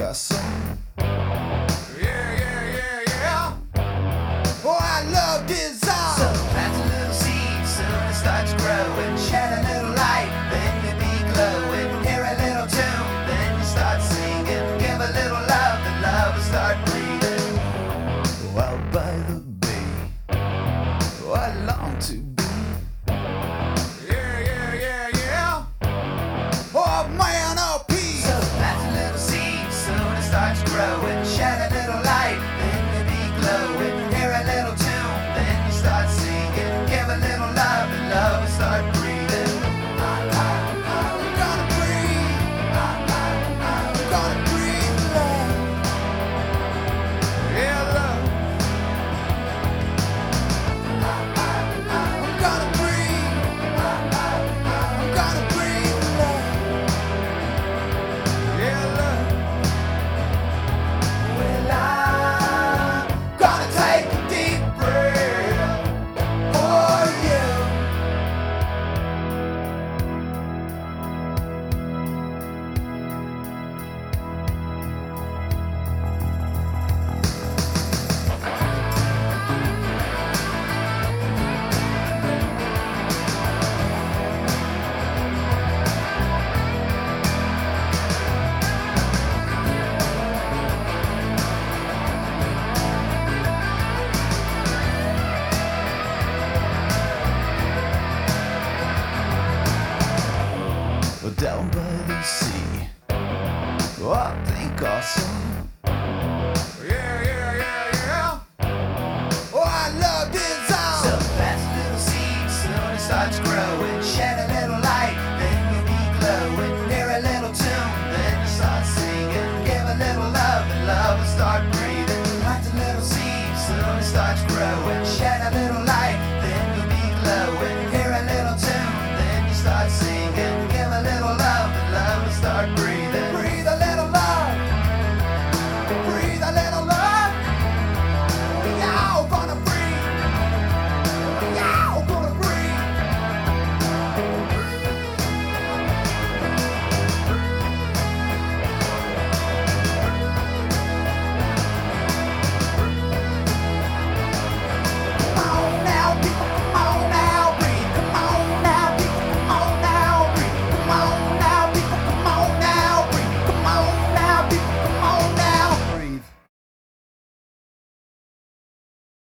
garçon. Yeah. Oh, I love design. So plant a little seed, soon it starts growing. Shed a little light, then you be glowing. Hear a little tune, then you start singing. Give a little love, then love will start breathing. Oh, out by the bay, oh, I long to be. Yeah. Oh, man of peace. So plant a little seed, soon it starts growing. Shed a little light, then you be glowing. Hear a little tune, then you start singing. Give a little love, and love will start breathing. I'm gonna breathe. I'm gonna breathe love. Yeah, love. I'm gonna breathe. I'm gonna breathe love. Yeah, love. Well, I'm gonna take a deep breath for you. Down by the sea, oh, I think awesome.